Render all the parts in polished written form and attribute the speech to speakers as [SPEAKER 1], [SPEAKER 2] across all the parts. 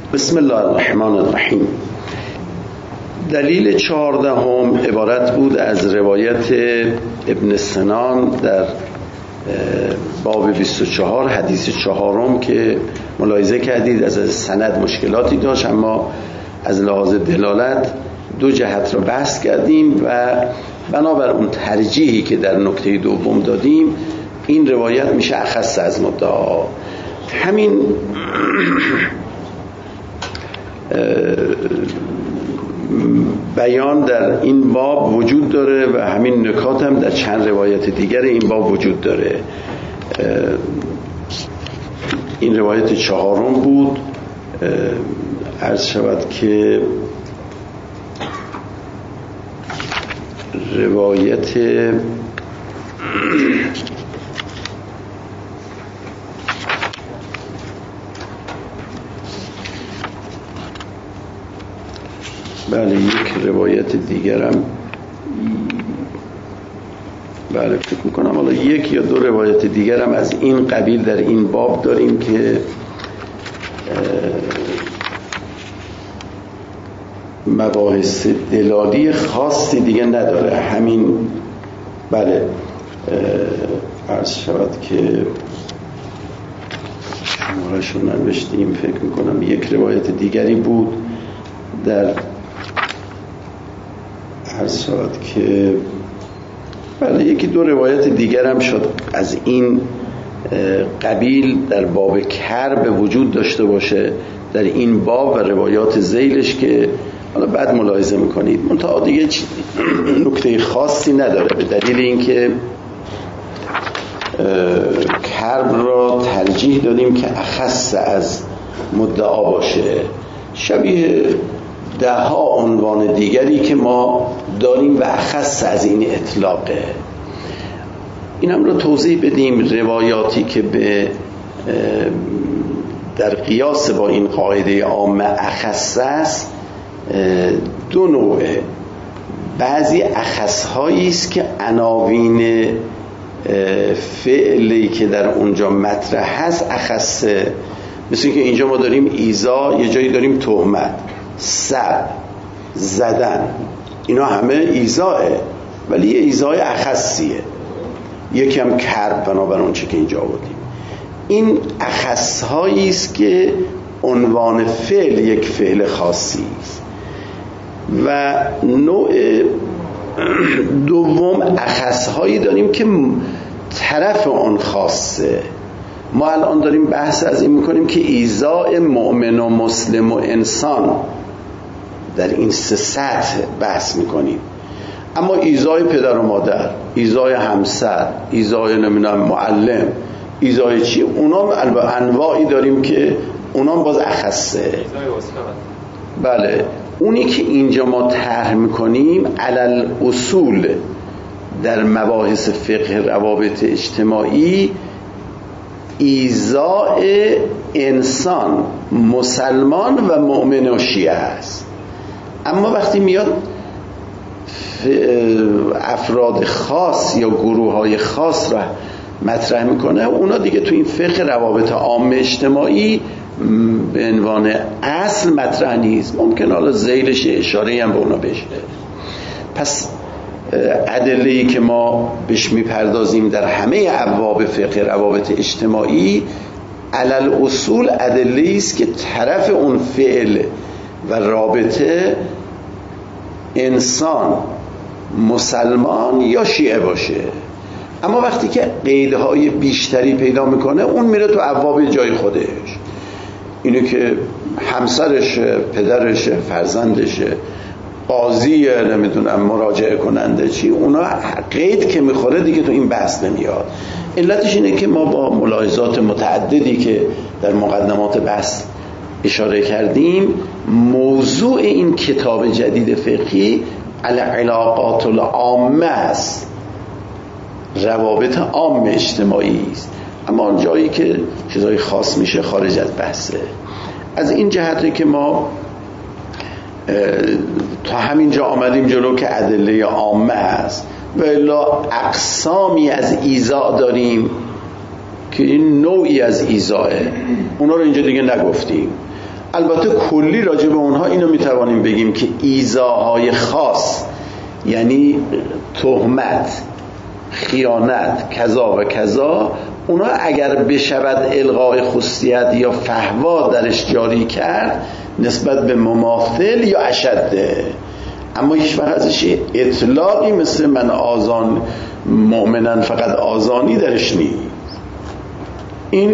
[SPEAKER 1] بسم الله الرحمن الرحیم. دلیل 14 عبارت بود از روایت ابن سنان در باب 24 حدیث 4 که ملاحظه کردید از سند مشکلاتی داشت، اما از لحاظ دلالت دو جهت را بحث کردیم و بنابر اون ترجیحی که در نکته دوم دادیم این روایت میشه اخص از مدعا. همین بیان در این باب وجود داره و همین نکات هم در چند روایت دیگر این باب وجود داره. این روایت 4 بود. عرض شود که روایت بله یک روایت دیگرم بله فکر میکنم حالا یک یا دو روایت دیگرم از این قبیل در این باب داریم که مباحث دلالی خاصی دیگه نداره. همین بله عرض شود که شمارشون نوشتیم، فکر میکنم یک روایت دیگری بود در عرض شود که بله یکی دو روایت دیگر هم شد از این قبیل در باب کرب وجود داشته باشه در این باب و روایات ذیلش که حالا بعد ملاحظه میکنید. منتها دیگه نکته خاصی نداره به دلیل اینکه کرب را ترجیح دادیم که اخص از مدعا باشه، شبیه 10 عنوان دیگری که ما داریم و اخص از این اطلاقه. اینم رو توضیح بدیم. روایاتی که به در قیاس با این قاعده عامه اخص است دو نوعه. بعضی اخص هایی است که عناوین فعلی که در اونجا مطرح هست اخصه، مثل که اینجا ما داریم ایذا، یه جایی داریم تهمت، سب، زدن، اینا همه ایذاه ولی یه ایذاه اخصیه، یکم کرب بنابر اون چه که اینجا بودیم. این اخص هایی است که عنوان فعل یک فعل خاصی است. و نوع دوم اخص هایی داریم که طرف اون خاصه. ما الان داریم بحث از این میکنیم که ایذاء مؤمن و مسلم و انسان در این 3 سطح بحث میکنیم، اما ایذاء پدر و مادر، ایذاء همسر، ایذاء نمیدونم معلم، ایذاء چی، اونا انواعی داریم که اونا باز اخصه. بله اونی که اینجا ما طرح میکنیم علل اصول در مباحث فقه روابط اجتماعی ایذاء انسان مسلمان و مؤمن و شیعه است. اما وقتی میاد افراد خاص یا گروه های خاص را مطرح میکنه، اونا دیگه تو این فقه روابط عام اجتماعی به عنوان اصل مطرح نیست. ممکن حالا ذیلش اشاره هم به اونا بشه. پس ادله‌ای که ما بهش میپردازیم در همه ابواب فقه روابط اجتماعی علل اصول ادله‌ای است که طرف اون فعل و رابطه انسان مسلمان یا شیعه باشه. اما وقتی که قیدهای بیشتری پیدا میکنه اون میره تو ابواب جای خودش، اینه که همسرشه، پدرشه، فرزندشه، قاضی، نمیدونم مراجعه کننده چی، اونا قید که میخوره دیگه تو این بحث نمیاد. علتش اینه که ما با ملاحظات متعددی که در مقدمات بحث اشاره کردیم موضوع این کتاب جدید فقهی العلاقات العامه است، روابط عام اجتماعی است، اما اون جایی که چیزای خاص میشه خارج از بحثه. از این جهته که ما تا همینجا آمدیم جلو که ادله عامه است و الا اقسامی از ایذاء داریم که این نوعی از ایذاءه، اونا رو اینجا دیگه نگفتیم. البته کلی راجع به اونها اینو میتوانیم بگیم که ایذاهای خاص، یعنی تهمت، خیانت، کذا و کذا، اونا اگر بشود الغای خصوصیت یا فحوا درش جاری کرد نسبت به مماثل یا اشده، اما هیچ وقت ازش اطلاقی مثل من آزان مؤمنن فقط آزانی درش نیست. این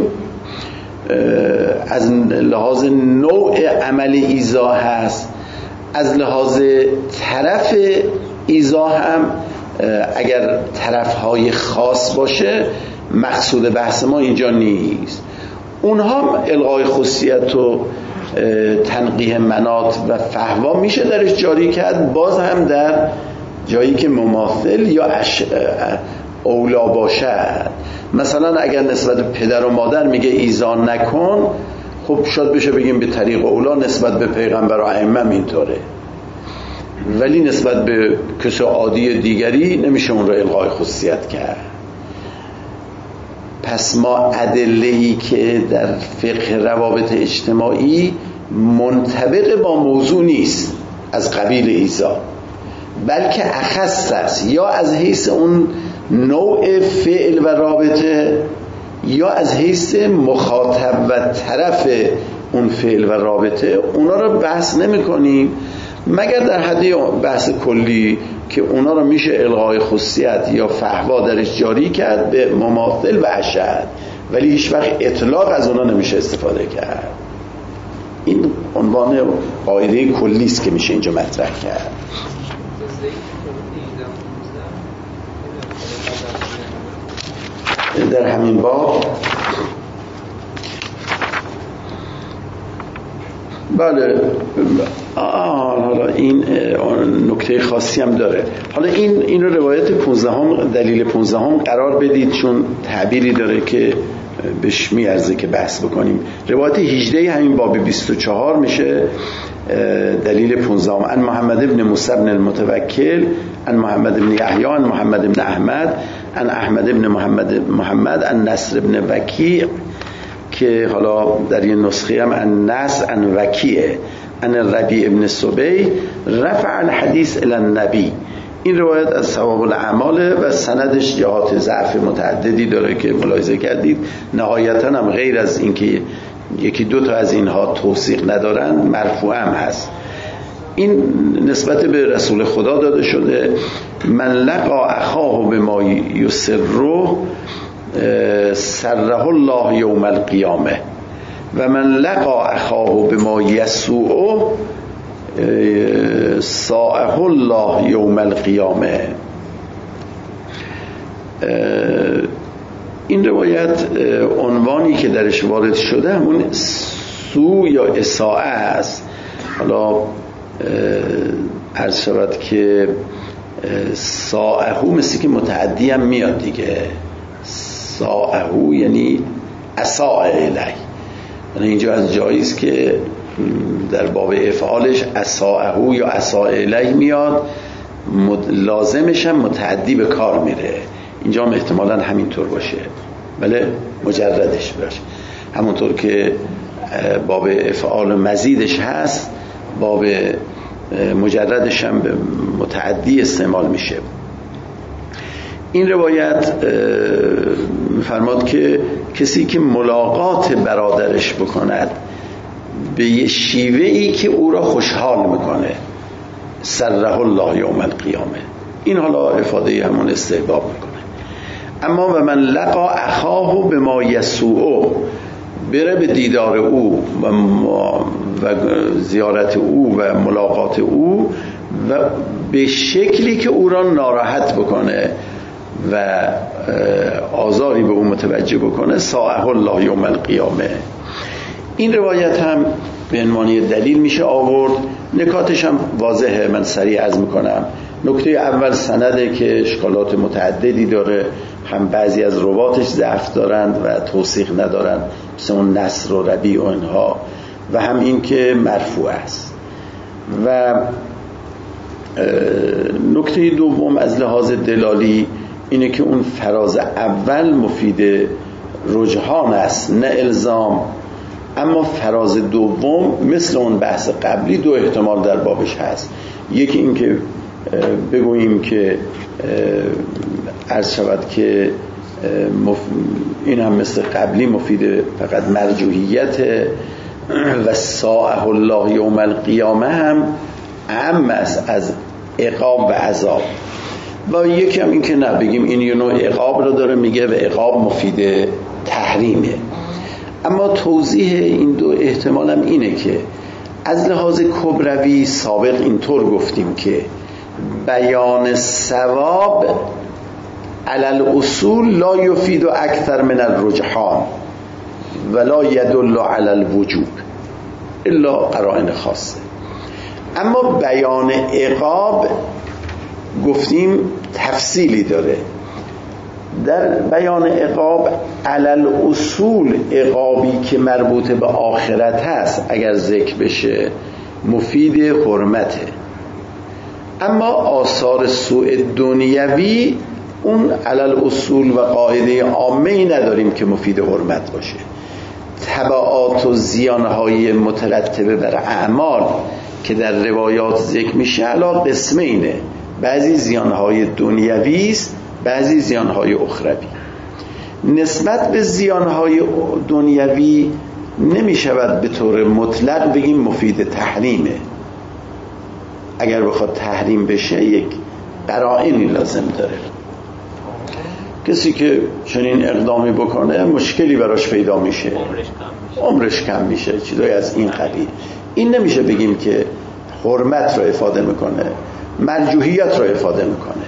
[SPEAKER 1] از لحاظ نوع عمل ایذا هست. از لحاظ طرف ایذا هم اگر طرفهای خاص باشه مقصود بحث ما اینجا نیست. اونها هم الغای خصوصیت و تنقیح مناط و فحوا میشه درش جاری کرد، باز هم در جایی که مماثل یا اولا باشد. مثلا اگر نسبت پدر و مادر میگه ایذا نکن، خب شاید بشه بگیم به طریق اولا نسبت به پیغمبر و ائمه اینطوره، ولی نسبت به کسی عادی دیگری نمیشه اون رو الغای خصوصیت کرد. پس ما ادله‌ای که در فقه روابط اجتماعی منطبق با موضوع نیست از قبیل ایذا، بلکه اخص است، یا از حیث اون نوع فعل و رابطه یا از حیث مخاطب و طرف اون فعل و رابطه. اونا رو بحث نمی کنیم مگر در حد بحث کلی که اونا رو میشه الغای خصوصیت یا فحوا درش جاری کرد به مماثل و اشد، ولی هیچ وقت اطلاق از اونا نمیشه استفاده کرد. این عنوان قاعده کلی است که میشه اینجا مطرح کرد. در همین باب بله حالا این نکته خاصی هم داره. حالا این رو روایت 15 دلیل 15 قرار بدید، چون تعبیری داره که بهش میارزه که بحث بکنیم. روایت 18 همین باب 24 میشه دلیل 15. عن محمد بن موسی بن المتوکل عن محمد بن یحیی عن محمد بن احمد عن احمد بن محمد عن نصر بن وکیع، که حالا در یه نسخه هم عن نصر عن وکیع عن ربیع بن سبی رفع الحدیث الی النبی. این روایت از ثواب الاعمال و سندش جهات ضعف متعددی داره که ملاحظه کردید. نهایتا هم غیر از اینکه یکی دو تا از اینها توثیق ندارن مرفوع هم هست. این نسبت به رسول خدا داده شده: من لقا اخاه بما یسره سره الله یوم القیامه و من لقا اخاه بما یسوء ساءه الله یوم القیامه. این روایت عنوانی که درش وارد شده همون سوء یا اساءه است. حالا عرض شود که ساءه مثل که متعدی هم میاد دیگه. ساءه یعنی اساء الیه، یعنی اینجا از جاییست که در باب افعالش اساءه یا اساء الیه میاد، لازمش هم متعدی به کار میره. اینجا هم احتمالاً همینطور باشه، بله مجردش باشه، همونطور که باب افعال مزیدش هست باب مجردش هم به متعدی استعمال میشه. این روایت فرماد که کسی که ملاقات برادرش بکند به یه شیوهی که او را خوشحال میکنه سره الله یوم القیامه، این حالا افاده همون استحباب میکنه. اما و من لقا اخاه بما یسوء، بره به دیدار او و زیارت او و ملاقات او و به شکلی که او را ناراحت بکنه و آزاری به او متوجه بکنه ساءه الله یوم القیامه. این روایت هم به عنوان دلیل میشه آورد. نکاتش هم واضحه، من سریع عرض میکنم. نکته اول سنده که اشکالات متعددی داره، هم بعضی از رواتش ضعف دارند و توثیق ندارند مثل اون نصر و ربیع و اینها، و هم این که مرفوع است. و نکته دوم از لحاظ دلالی اینه که اون فراز اول مفید رجحان است نه الزام، اما فراز دوم مثل اون بحث قبلی دو احتمال در بابش هست. یکی این که بگوییم که عرض شود که این هم مثل قبلی مفید فقط مرجوحیت و ساعه الله یوم القیامه هم اعم است از عقاب و عذاب. و یکی هم این که نه بگیم این یه نوع عقاب رو داره میگه و عقاب مفید تحریمه. اما توضیح این دو احتمال هم اینه که از لحاظ کبروی سابق اینطور گفتیم که بیان ثواب علی الاصول لا یفید اکثر من الرجحان ولا یدل علی الوجوب الا قرائن خاصه. اما بیان عقاب گفتیم تفصیلی داره. در بیان عقاب علی الاصول عقابی که مربوط به آخرت هست اگر ذکر بشه مفید حرمته، اما آثار سوء دنیوی اون علی الاصول و قاعده عامه ای نداریم که مفید حرمت باشه. تبعات و زیانهای مترتبه بر اعمال که در روایات ذکر میشه علا قسمینه، بعضی زیانهای دنیوی است، بعضی زیانهای اخروی. نسبت به زیانهای دنیوی نمیشود به طور مطلق بگیم مفید تحریمه. اگر بخواد تحریم بشه یک قرائنی لازم داره. کسی که چنین اقدامی بکنه مشکلی براش پیدا میشه، عمرش کم میشه، چیزایی از این قبیل. این نمیشه بگیم که حرمت رو افاده میکنه، مرجوحیت رو افاده میکنه.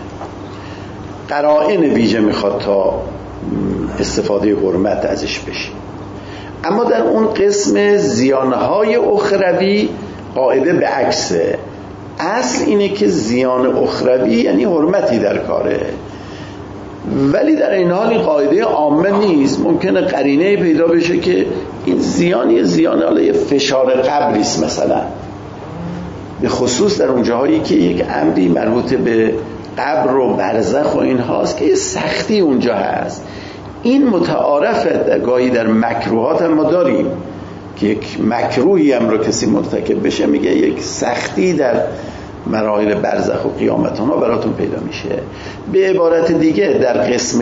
[SPEAKER 1] قرائن ویژه میخواد تا استفاده حرمت ازش بشه. اما در اون قسم زیانهای اخروی قاعده به عکسه. اصل اینه که زیان اخروی یعنی حرمتی در کاره، ولی در این حال این قاعده عامه نیست. ممکنه قرینه پیدا بشه که این زیان حالا یه فشار قبری است مثلا، به خصوص در اون جاهایی که یک امری مربوط به قبر و برزخ و این هاست که یه سختی اونجا هست. این متعارفه. گاهی در مکروهات هم ما داریم که یک مکروهی هم رو کسی مرتکب بشه میگه یک سختی در مراحل برزخ و قیامت ها براتون پیدا میشه. به عبارت دیگه در قسم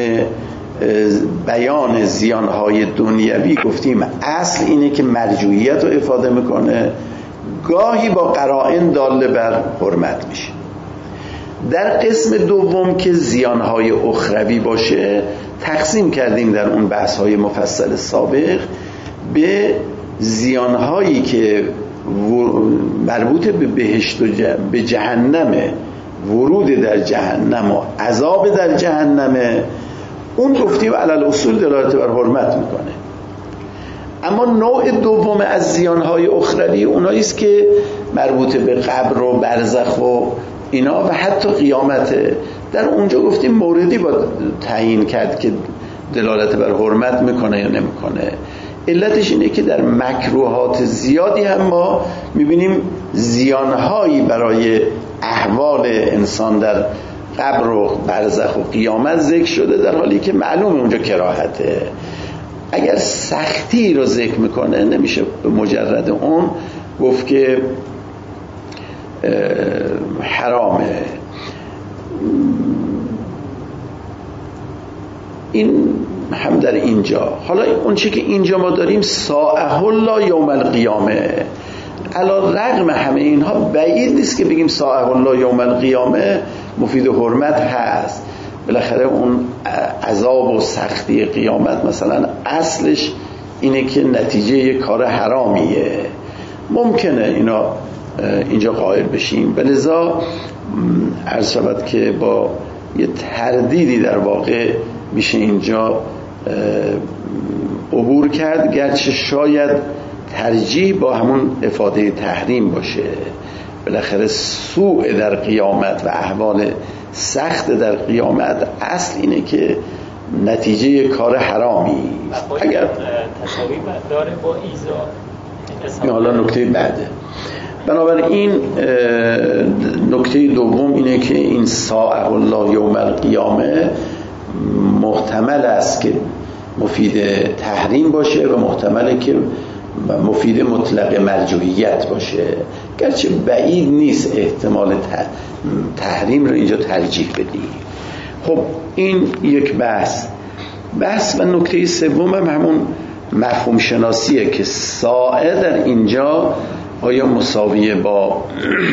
[SPEAKER 1] بیان زیانهای دنیوی گفتیم اصل اینه که مرجوعیت رو افاده میکنه، گاهی با قرائن داله بر حرمت میشه. در قسم دوم که زیانهای اخروی باشه تقسیم کردیم در اون بحث‌های مفصل سابق به زیانهایی که مربوط به بهشت و به جهنمه، ورود در جهنم و عذاب در جهنمه. اون گفتیم علی الاصول دلالت بر حرمت میکنه. اما نوع دوم از زیانهای اخروی اونایی است که مربوط به قبر و برزخ و اینا و حتی قیامته. در اونجا گفتیم موردی با تعیین کرد که دلالت بر حرمت میکنه یا نمیکنه. علتش اینه که در مکروهات زیادی هم ما میبینیم زیانهایی برای احوال انسان در قبر و برزخ و قیامت ذکر شده، در حالی که معلومه اونجا کراهته. اگر سختی رو ذکر میکنه نمیشه به مجرد اون گفت که حرامه. این هم در اینجا. حالا اون چی که اینجا ما داریم ساعه الله یوم القیامه، علی رغم همه اینها بعید نیست که بگیم ساعه الله یوم القیامه مفید حرمت هست. بالاخره اون عذاب و سختی قیامت مثلا اصلش اینه که نتیجه یک کار حرامیه. ممکنه اینا اینجا قائل بشیم، لذا عرض شود که با یه تردیدی در واقع میشه اینجا عبور کرد، گرچه شاید ترجیح با همون افاده تحریم باشه. بالاخره سوء در قیامت و احوال سخت در قیامت اصل اینه که نتیجه کار حرامی. اگر
[SPEAKER 2] تساوی داره با ایزا،
[SPEAKER 1] حالا نکته بعده. بنابراین نکته دوم اینه که این ساعه الله یوم القیامه محتمل است که مفید تحریم باشه و محتمله که و مفید مطلق مرجوعیت باشه، گرچه بعید نیست احتمال تحریم رو اینجا ترجیح بدیم. خب این یک بحث و نکته سوم هم همون مفهوم شناسیه که سائه در اینجا آیا مساویه با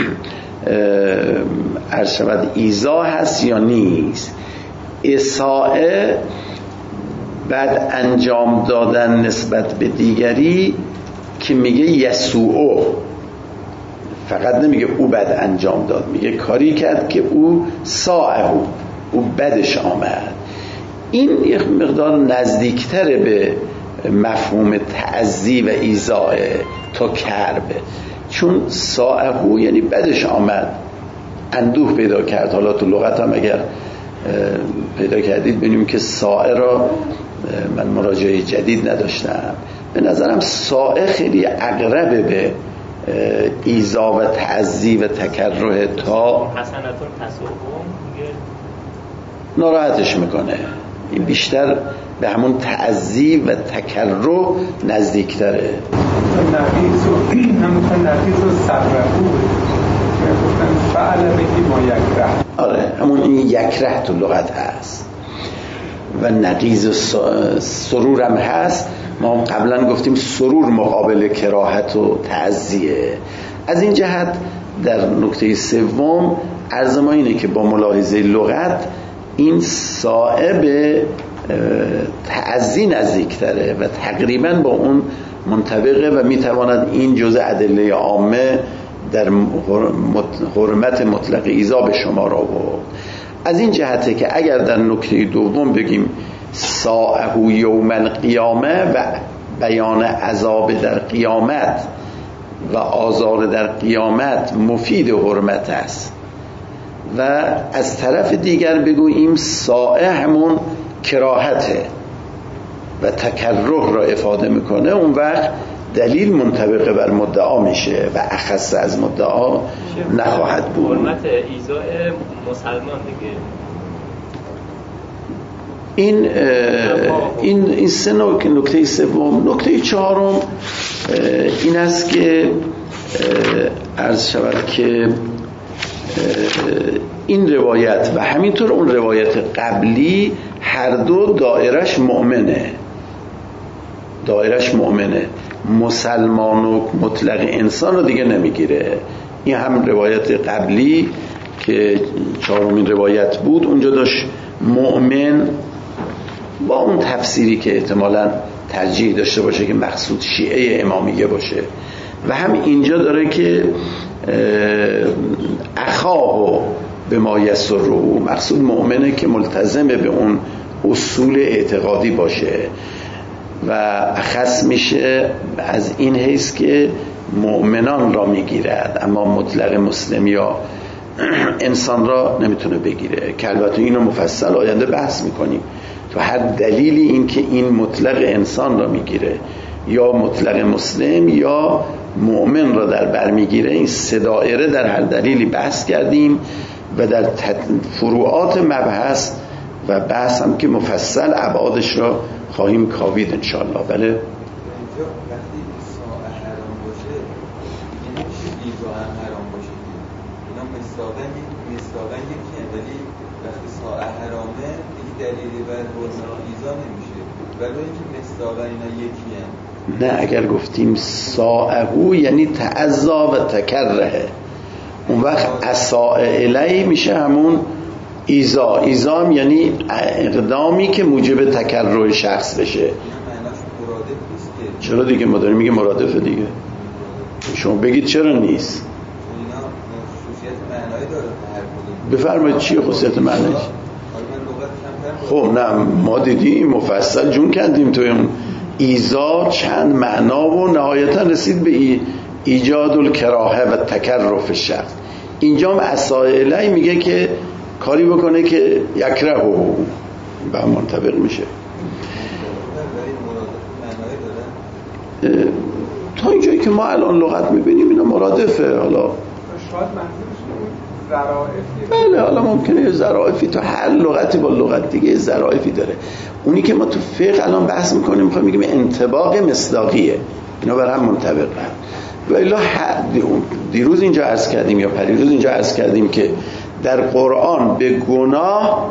[SPEAKER 1] عرض شود ایذا هست یا نیست. اساءه بعد انجام دادن نسبت به دیگری که میگه یسوعو، فقط نمیگه او بد انجام داد، میگه کاری کرد که او ساعه او بدش آمد. این یک مقدار نزدیکتره به مفهوم تعزی و ایذاء تا کربه، چون ساعه یعنی بدش آمد، اندوه پیدا کرد. حالا تو لغت هم اگر پیدا کردید ببینیم که ساعه را من مراجعه جدید نداشتم، به نظرم ساعه خیلی اقربه به ایذا و تعزی و تکره تا
[SPEAKER 2] حسنتون تصوم
[SPEAKER 1] ناراحتش میکنه. این بیشتر به همون تعزی و تکره نزدیکتره.
[SPEAKER 3] همون نقیض و صبره بود که گفتن فعل بگی ما یکره.
[SPEAKER 1] آره همون این یکره تو لغت هست و نقیض سرور هم هست. ما قبلا گفتیم سرور مقابل کراهت و تعزیه. از این جهت در نکته سوم عرض ما اینه که با ملاحظه لغت این سائه به تعزی نزدیکتره و تقریبا با اون منطبقه و میتواند این جزء ادله عامه در حرمت مطلق ایذا به شما را برد. از این جهته که اگر در نکته دوم بگیم ساعه یوم القیامه و بیان عذاب در قیامت و آزار در قیامت مفید حرمت است و از طرف دیگر بگوییم ساعه همون کراهته و تکره را افاده میکنه، اون وقت دلیل منطبق بر مدعا میشه و اخص از مدعا نخواهد بود.
[SPEAKER 2] حرمت ایذاء مسلمان دیگه.
[SPEAKER 1] این سه نکته سوم. نکته چهارم این است که عرض شود که این روایت و همینطور اون روایت قبلی هر دو دایرش مؤمنه. مسلمان و مطلق انسان رو دیگه نمیگیره. این هم روایت قبلی که چهارمین روایت بود اونجا داشت مؤمن با اون تفسیری که احتمالاً ترجیح داشته باشه که مقصود شیعه امامیه باشه و هم اینجا داره که اخاه به ما یسرو، مقصود مؤمنه که ملتزم به اون اصول اعتقادی باشه و اخص میشه از این حیث که مؤمنان را میگیرد اما مطلق مسلم یا انسان را نمیتونه بگیره که البته اینو مفصل آینده بحث میکنیم. تو هر دلیلی این که این مطلق انسان را میگیره یا مطلق مسلم یا مؤمن را در بر میگیره، این سه دایره در هر دلیلی بحث کردیم و در فروعات مبحث و بحث هم که مفصل ابعادش را خواهیم کاوید انشاءالله. بله
[SPEAKER 4] دلیلی بر ایذا نمیشه ولی اینکه مصداقا اینا یکی هم.
[SPEAKER 1] نه اگر گفتیم ساعه یعنی تعزا و تکره، اون وقت اساء الی میشه همون ایذا. ایذا هم یعنی اقدامی که موجب تکره شخص بشه.
[SPEAKER 4] معناش مرادف نیست که.
[SPEAKER 1] چرا دیگه ما داریم میگه مرادفه دیگه. شما بگید چرا نیست.
[SPEAKER 4] اینا خصوصیت معنایی داره هر کدوم.
[SPEAKER 1] بفرمایید چیه خصوصیت معنیش؟ خب نه ما دیدیم مفصل جون کردیم توی اون ایذا چند معنا و نهایتا رسید به ایجاد الکراهه و تکرف شخص. اینجا هم اساء الی میگه که کاری بکنه که یکرهه به هم منطبق میشه. تا اینجایی که ما الان لغت میبینیم اینا مرادفه. حالا
[SPEAKER 3] شاید منظورش ظرافی.
[SPEAKER 1] بله حالا ممکنه ظرافی، تو هر لغتی با لغت دیگه ظرافی داره. اونی که ما تو فقه الان بحث میکنیم میخوایم بگیم انطباق مصداقیه. اینا بر هم منطبقن. و الا دیروز اینجا عرض کردیم یا پریروز اینجا عرض کردیم که در قرآن به گناه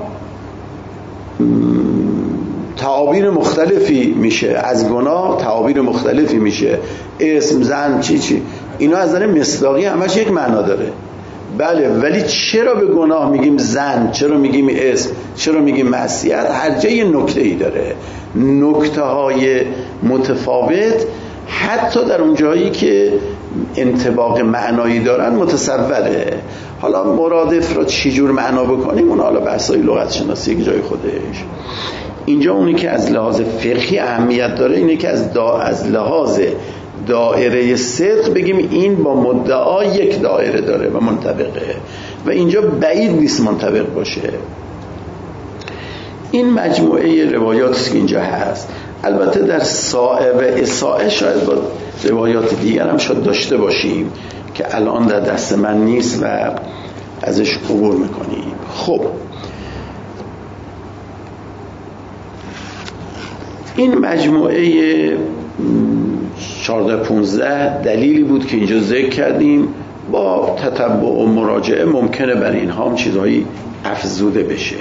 [SPEAKER 1] تعابیر مختلفی میشه، از گناه تعابیر مختلفی میشه، اسم، زن، چی اینا از نظر مصداقی همش یک معنا داره. بله، ولی چرا به گناه میگیم زن، چرا میگیم اسم، چرا میگیم معصیت؟ هر جای یه نکته‌ای داره، نکته‌های متفاوت، حتی در اون جایی که انطباق معنایی دارن متصوره. حالا مرادف را چی جور معنا بکنیم اون حالا بحثای لغت شناسی یک جای خودش. اینجا اونی که از لحاظ فقهی اهمیت داره اینه که از لحاظ دایره صدق بگیم این با مدعا یک دایره داره و منطبقه، و اینجا بعید نیست منطبق باشه. این مجموعه روایاتی که اینجا هست، البته در سائه و اساءه شاید با روایات دیگر هم شاید داشته باشیم که الان در دست من نیست و ازش عبور میکنیم. خب این مجموعه 14-15 دلیلی بود که اینجا ذکر کردیم. با تتبع و مراجعه ممکنه بر اینها هم چیزهایی افزوده بشه.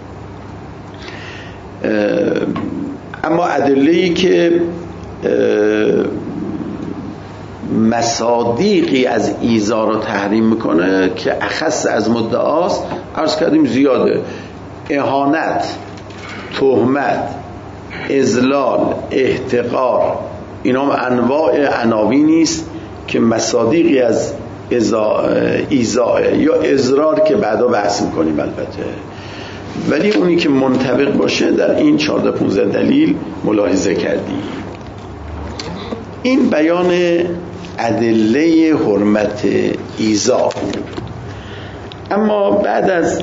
[SPEAKER 1] اما ادله‌ای که مصادیقی از ایذا رو تحریم میکنه که اخص از مدعاست، عرض کردیم زیاده. اهانت، تهمت، اذلال، احتقار، اینا هم انواع عناوینی است که مصادیقی از ایذا یا اضرار که بعدا بحث میکنیم البته، ولی اونی که منطبق باشه در این 14-15 دلیل ملاحظه کردیم. این بیان ادله حرمت ایذا. اما بعد از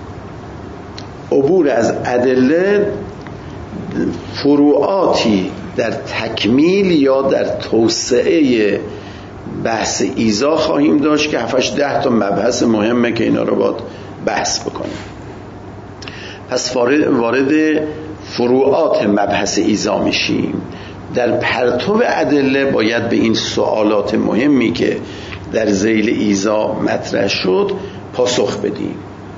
[SPEAKER 1] عبور از ادله فروعاتی در تکمیل یا در توسعه بحث ایذا خواهیم داشت که 7-10 تا مبحث مهمه که اینا رو باید بحث بکنیم. پس وارد فروعات مبحث ایذا میشیم. در پرتو ادله باید به این سوالات مهمی که در ذیل ایذا مطرح شد پاسخ بدیم.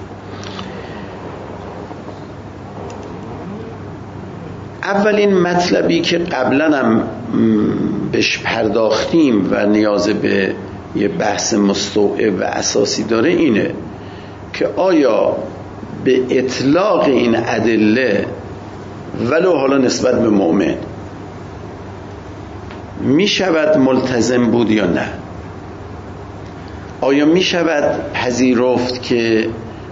[SPEAKER 1] اولین مطلبی که قبلا هم بهش پرداختیم و نیاز به یه بحث مستوعب و اساسی داره اینه که آیا به اطلاق این ادله ولو حالا نسبت به مؤمن می شود ملتزم بود یا نه؟ آیا می شود پذیرفت که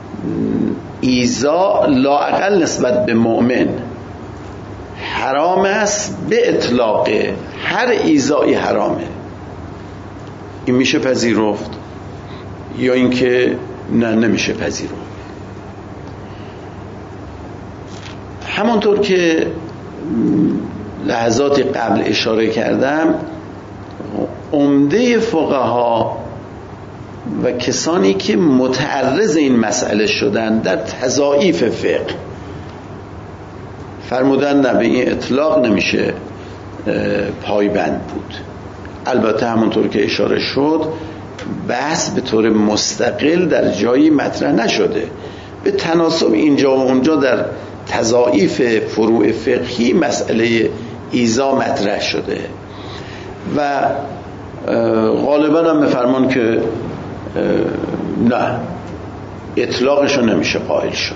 [SPEAKER 1] ایذا لااقل نسبت به مؤمن حرام است؟ به اطلاق هر ایذایی حرامه، این میشه پذیرفت یا اینکه نه نمیشه پذیرفت؟ همانطور که لحظاتی قبل اشاره کردم، عمده فقها و کسانی که متعرض این مسئله شدن در تضاعیف فقه فرمودن نه به این اطلاق نمیشه پایبند بود. البته همونطور که اشاره شد بحث به طور مستقل در جایی مطرح نشده، به تناسب اینجا و اونجا در تضاعیف فروع فقهی مسئله ایذا مطرح شده و غالبا هم میفرمان که نه اطلاقشو نمیشه قائل شد.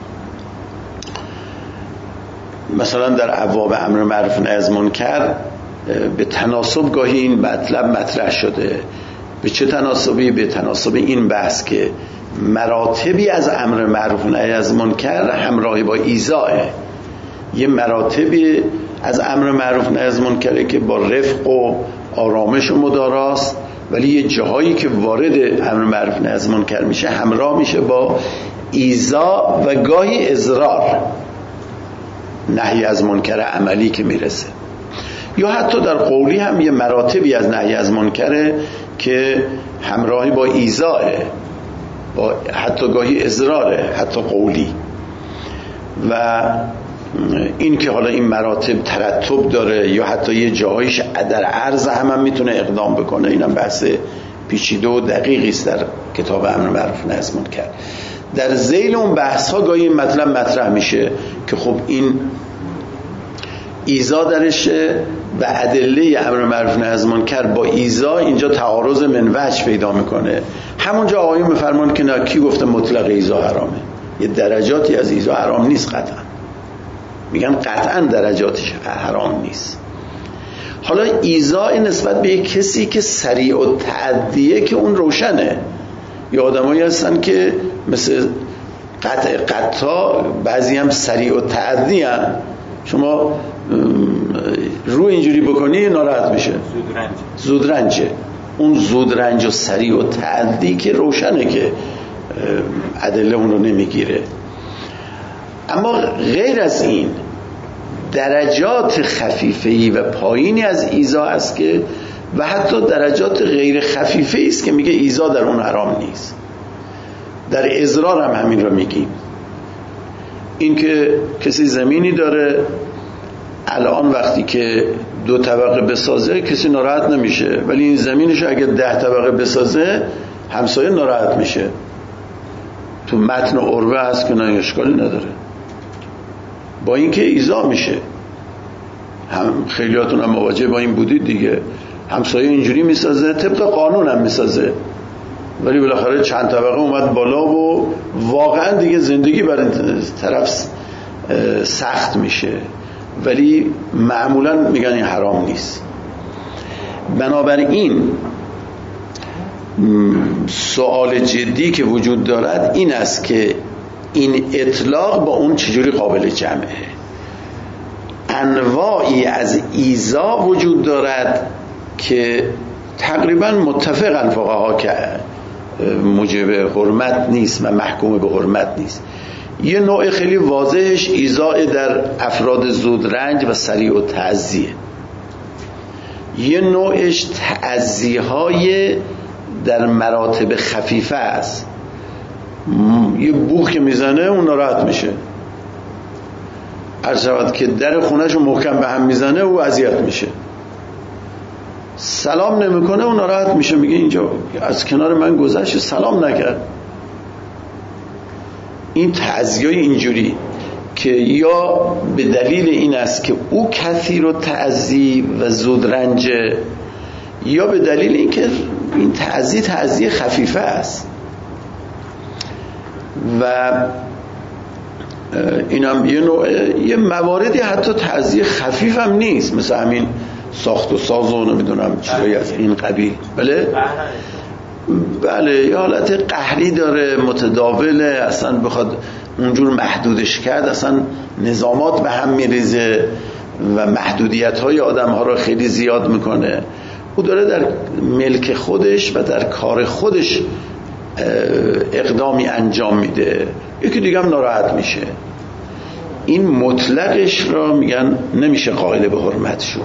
[SPEAKER 1] مثلا در ابواب امر معروف نهی از منکر به تناسب گاهی این مطلب مطرح شده. به چه تناسبی؟ به تناسب این بحث که مراتبی از امر معروف نهی از منکر همراهی با ایذاء. یه مراتبی از امر معروف نهی از منکره که با رفق و آرامش و مداراست، ولی یه جاهایی که وارد امر معروف نهی از منکر میشه همراه میشه با ایذاء و گاهی اضرار، نهی از منکر عملی که میرسه. یا حتی در قولی هم یه مراتبی از نهی از منکره که همراهی با ایذاء، با حتی گاهی اضراره، حتی قولی. و این که حالا این مراتب ترتب داره یا حتی یه جاهایش در عرض هم میتونه اقدام بکنه، اینم بحث پیچیده و دقیقی است در کتاب امر معروف نهی از منکر. در ذیل اون بحث ها گاهی مطلب مطرح میشه که خب این ایذا درشه و ادله امر معروف نهی از منکر با ایذا اینجا تعارض من وجه پیدا میکنه. همونجا آقایون میفرمان که نه، کی گفته مطلق ایذا حرامه؟ یه درجاتی از ایذا حرام نیست، قطعا میگن قطعا درجاتش حرام نیست. حالا ایذا نسبت به یک کسی که سریع و تعدیه که اون روشنه، یا آدمایی هستن که مثل قطع بعضی هم سریع و تعدی هم، شما رو اینجوری بکنی ناراحت میشه، زودرنجه. اون زودرنج و سریع و تعدی که روشنه که ادله اون رو نمیگیره. اما غیر از این درجات خفیفه‌ای و پایینی از ایذا است که و حتی درجات غیر خفیفه‌ای است که میگه ایذا در اون حرام نیست. در اضرار هم همین رو میگیم. این که کسی زمینی داره الان وقتی که 2 طبقه بسازه کسی ناراحت نمیشه، ولی این زمینش اگه 10 طبقه بسازه همسایه ناراحت میشه. تو متن عروه هست که نه اشکالی نداره، با اینکه ایذا میشه. هم خیلیاتون هم مواجه با این بودید دیگه، همسایه اینجوری میسازه، طبق قانون هم میسازه، ولی بالاخره چند طبقه اومد بالا و واقعا دیگه زندگی برای طرف سخت میشه، ولی معمولا میگن این حرام نیست. بنابراین سوال جدی که وجود دارد این است که این اطلاق با اون چجوری قابل جمعه. انواعی از ایذا وجود دارد که تقریبا متفقن فقها که موجب حرمت نیست و محکوم به حرمت نیست. یه نوع خیلی واضحش ایذا در افراد زودرنج و سریع و تعزیه. یه نوعش تعزیهای در مراتب خفیفه است. یه بوق که میزنه اون ناراحت میشه، هر شود که در خونهشو محکم به هم میزنه او اذیت میشه، سلام نمیکنه اون ناراحت میشه، میگه اینجا از کنار من گذشت سلام نکرد. این تعزیهای اینجوری که یا به دلیل این است که او کثیر و تعزی و زودرنجه، یا به دلیل این که این تعزی خفیفه است و این هم یه مواردی حتی تعزیه خفیف هم نیست، مثل همین ساخت و ساز و نمیدونم چیزایی از این قبیل. بله یه حالت قهری داره، متداوله، اصلا بخواد اونجور محدودش کرد اصلا نظامات به هم میریزه و محدودیت های آدم ها رو خیلی زیاد میکنه. او داره در ملک خودش و در کار خودش اقدامی انجام میده، یکی دیگه هم ناراحت میشه. این مطلقش را میگن نمیشه قائل به حرمت شو.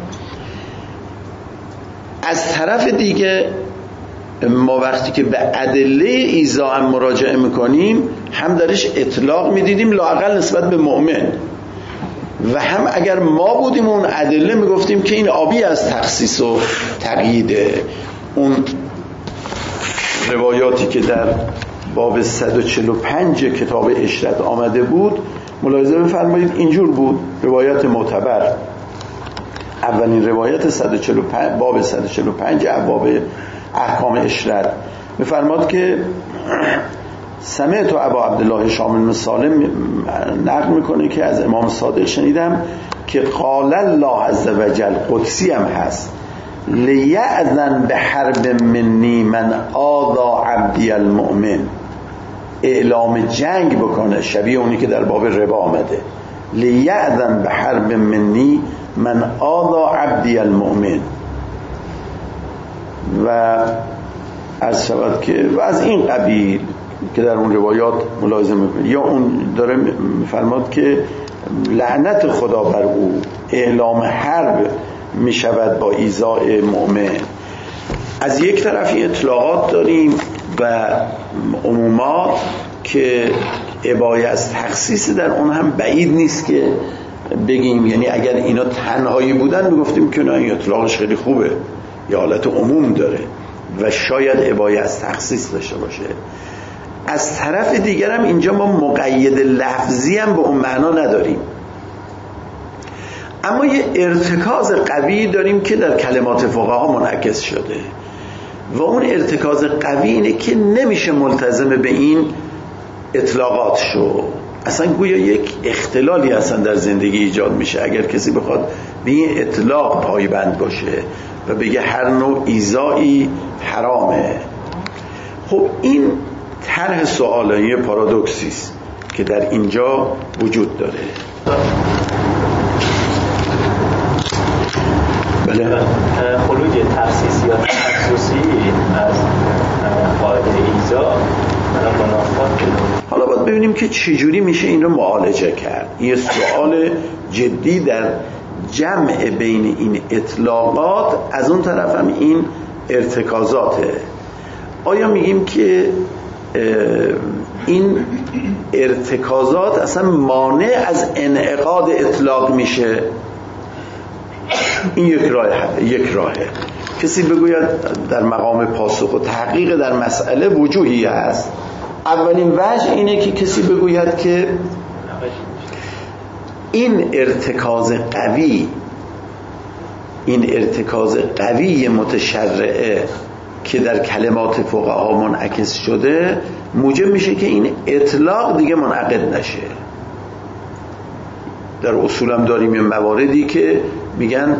[SPEAKER 1] از طرف دیگه ما وقتی که به ادله ایذا هم مراجعه میکنیم هم درش اطلاق میدیدیم لااقل نسبت به مؤمن، و هم اگر ما بودیم اون ادله میگفتیم که این آبی از تخصیص و تقییده. اون روایاتی که در باب 145 کتاب اشرت آمده بود ملاحظه بفرمایید اینجور بود، روایت معتبر. اولین روایت 145 باب 145 ابواب احکام اشرت میفرماد که سمعت ابا عبدالله هشام بن سالم نقل میکنه که از امام صادق شنیدم که قال الله عز وجل، قدسی هم هست، لیأذن به حرب منی من آذا عبدی المؤمن، اعلام جنگ بکنه، شبیه اونی که در باب ربا آمده، لیأذن به حرب منی من آذا عبدی المؤمن. و عرض شود که و از این قبیل که در اون روایات ملاحظه میکنه، یا اون داره میفرماد که لعنت خدا بر او، اعلام حرب میشود با ایذاء مؤمن. از یک طرف اطلاعات داریم و عمومات که اباحه از تخصیص در اون هم بعید نیست که بگیم، یعنی اگر اینا تنهایی بودن میگفتیم که نه این اطلاقش خیلی خوبه، یه حالت عموم داره و شاید اباحه از تخصیص داشته باشه. از طرف دیگر هم اینجا ما مقید لفظی هم به اون معنا نداریم، اما یه ارتکاز قوی داریم که در کلمات فقها منعکس شده و اون ارتکاز قوی اینه که نمیشه ملتزم به این اطلاقات شو. اصلا گویا یک اختلالی اصلا در زندگی ایجاد میشه اگر کسی بخواد به این اطلاق پایبند باشه و بگه هر نوع ایذایی حرامه. خب این طرح سوالایی پارادوکسی است که در اینجا وجود داره. بله.
[SPEAKER 2] خروج تخصیصی یا تخصصی از قاعده ایذا منافات.
[SPEAKER 1] حالا باید ببینیم که چجوری میشه این رو معالجه کرد. یه سوال جدی در جمع بین این اطلاقات، از اون طرف هم این ارتکازاته. آیا میگیم که این ارتکازات اصلا مانع از انعقاد اطلاق میشه؟ این یک راهه. کسی بگوید در مقام پاسخ و تحقیق در مسئله وجوهی هست. اولین وجه اینه که کسی بگوید که این ارتکاز قوی متشرعه که در کلمات فقها منعکس شده موجب میشه که این اطلاق دیگه منعقد نشه. در اصول هم داریم یه مواردی که میگن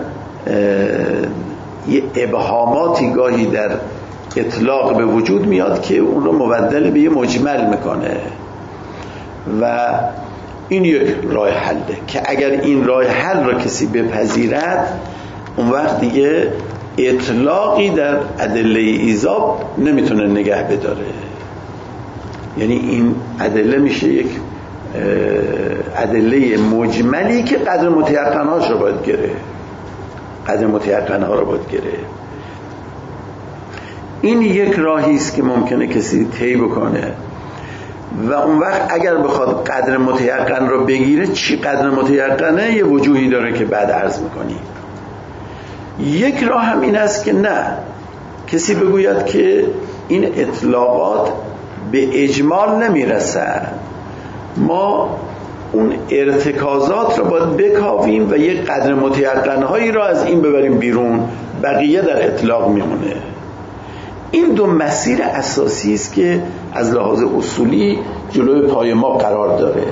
[SPEAKER 1] یه ابهاماتی گاهی در اطلاق به وجود میاد که اون رو مبدل به یه مجمل میکنه و این یک راه حله که اگر این راه حل را کسی بپذیرد اون وقت دیگه اطلاقی در ادله ایذا نمیتونه نگه بداره. یعنی این ادله میشه یک ادله مجملی که قدر متیقنهاش رو باید گره، قدر متیقنها رو باید گره. این یک راهی است که ممکنه کسی طی بکنه و اون وقت اگر بخواد قدر متیقن رو بگیره، چی قدر متیقنه یه وجوهی داره که بعد عرض میکنیم. یک راه هم این است که نه، کسی بگوید که این اطلاقات به اجمال نمیرسن، ما اون ارتکازات رو باید بکاویم و یک قدر متیقنهایی رو از این ببریم بیرون، بقیه در اطلاق میمونه. این دو مسیر اساسی است که از لحاظ اصولی جلوی پای ما قرار داره.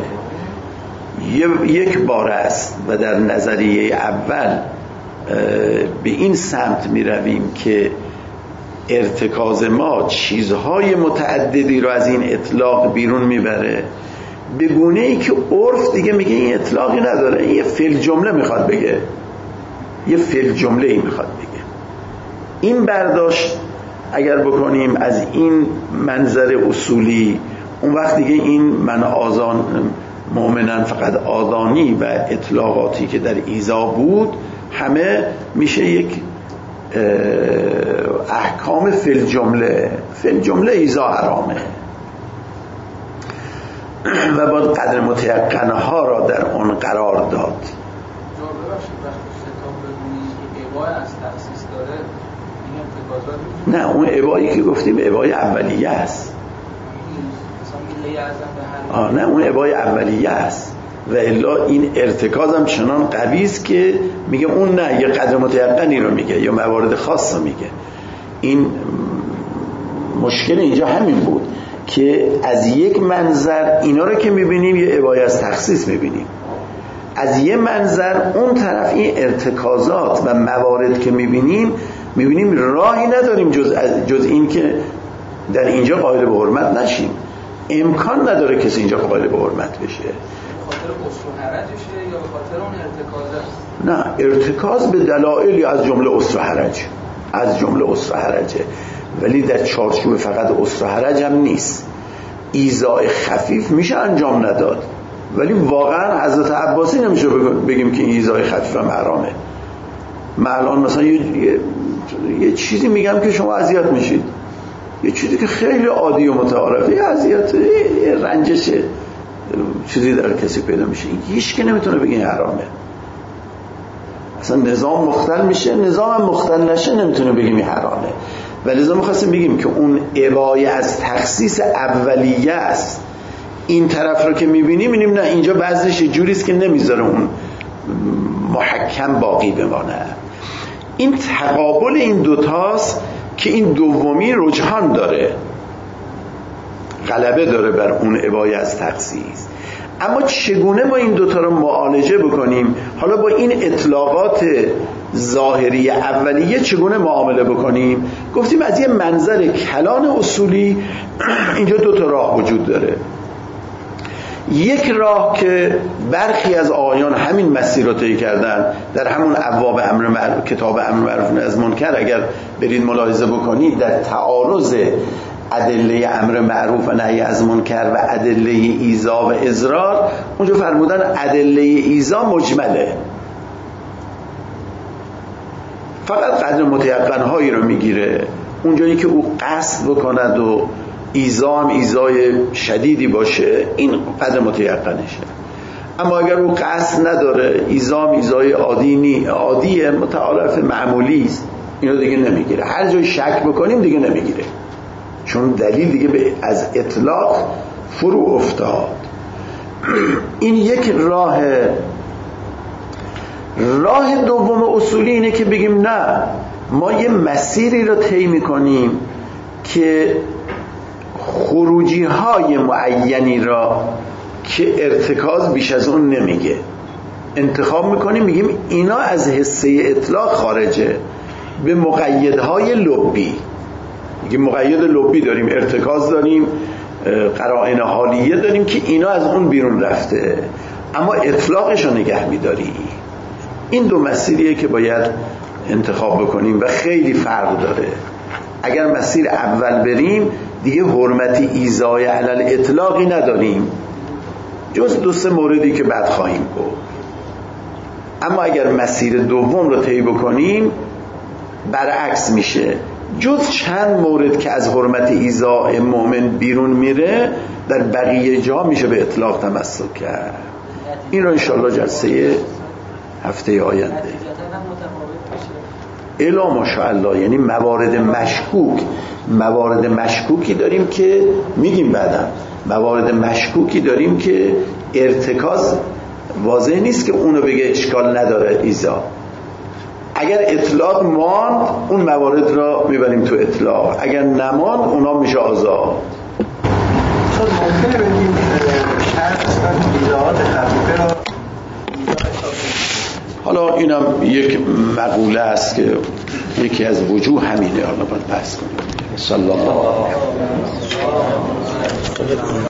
[SPEAKER 1] یک بار است و در نظریه اول به این سمت می رویم که ارتکاز ما چیزهای متعددی رو از این اطلاق بیرون میبره، به گونه ای که عرف دیگه میگه این اطلاقی نداره، یه فعل جمله میخواد بگه، یه فعل جمله ای میخواد بگه. این برداشت اگر بکنیم از این منظر اصولی، اون وقت دیگه این من آذان مؤمنن فقط آذانی و اطلاقاتی که در ایذا بود همه میشه یک احکام فعل جمله ایذا حرامه و باید قدر متیقنه ها را در اون قرار داد. نه، اون ابایی که گفتیم ابای اولیه است. نه، اون ابای اولیه است و الا این ارتکاز هم چنان قوی است که میگه اون نه، یه قدر متیقنی رو میگه یا موارد خاص رو میگه. این مشکل اینجا همین بود که از یک منظر اینا رو که میبینیم یه ابای از تخصیص میبینیم، از یه منظر اون طرف این ارتکازات و موارد که میبینیم راهی نداریم جز این که در اینجا قائل به حرمت نشیم. امکان نداره کسی اینجا قائل به حرمت بشه.
[SPEAKER 3] خاطر اصل و حرجشه یا به خاطر اون ارتکاز است؟
[SPEAKER 1] نه، ارتکاز به دلایلی از جمله اصل و حرجه، ولی در چارچوب فقط اصل و حرج هم نیست. ایذاء خفیف میشه انجام نداد، ولی واقعا حضرت عباسی نمیشه بگیم که این ایذاء خفیف هم حرامه. من الان مثلا یه چیزی میگم که شما اذیت میشید، یه چیزی که خیلی عادی و متعارفه، یه اذیت، یه رنجشه، چیزی در کسی پیدا میشه، هیچ که نمیتونه بگه حرامه. اصلا نظام مختل میشه، نظام هم مختل نشه نمیتونه بگیم این حرامه. ولی میخواستیم بگیم که اون ابایه از تخصیص اولیه است. این طرف رو که میبینیم نه اینجا بعضیش جوریست که نمیذاره اون محکم باقی بمانه. این تقابل این دوتاست که این دومی رجحان داره، غلبه داره بر اون ابایه از تخصیص. اما چگونه ما این دوتا رو معالجه بکنیم؟ حالا با این اطلاقات ظاهری اولیه چگونه معامله بکنیم؟ گفتیم از یه منظر کلان اصولی اینجا دوتا راه وجود داره. یک راه که برخی از آقایان همین مسیر رو طی کردن در همون ابواب امر معروف، کتاب امر معروف نهی از منکر اگر برید ملاحظه بکنید در تعارض ادله امر معروف و نهی از منکر و ادله ایذا و اضرار، اونجا فرمودن ادله ایذا مجمله، فقط قدر متیقن هایی رو میگیره. اونجایی که او قصد بکند و ایذا هم ایذای شدیدی باشه این قدر متیقنشه. اما اگر او قصد نداره، ایذا هم ایذای عادیه متعارف معمولی است، اینو دیگه نمیگیره. هر جای شک بکنیم دیگه نمیگیره، چون دلیل دیگه از اطلاق فرو افتاد. این یک راه. راه دوم اصولی اینه که بگیم نه، ما یه مسیری رو طی می‌کنیم که خروجی های معینی را که ارتکاز بیش از اون نمیگه انتخاب میکنیم، میگیم اینا از حصه اطلاق خارجه، به مقیدهای لبی. میگیم مقید لبی داریم، ارتکاز داریم، قرائن حالیه داریم که اینا از اون بیرون رفته، اما اطلاقش رو نگه میداری. این دو مسیریه که باید انتخاب بکنیم و خیلی فرق داره. اگر مسیر اول بریم دیگه حرمتی ایذای علل اطلاقی نداریم جز دو سه موردی که بعد خواهیم گفت. اما اگر مسیر دوم رو طی بکنیم برعکس میشه، جز چند مورد که از حرمت ایذای مؤمن بیرون میره در بقیه جا میشه به اطلاق تمسک کرد. این رو انشاءالله جلسه هفته آینده الا ماشاءالله، یعنی موارد مشکوکی داریم که میگیم بعدم، موارد مشکوکی داریم که ارتکاز واضح نیست که اونو بگه اشکال نداره ایذا. اگر اطلاق ماند اون موارد را میبریم تو اطلاق، اگر نماند اونا میشه آزاد.
[SPEAKER 3] ممکنه بگیم چند قسمت ایذاءات خفیفه را
[SPEAKER 1] حالا اینم یک مقوله است که یکی از وجوه همینه، حالا باید بحث کنیم. صلی الله علیه و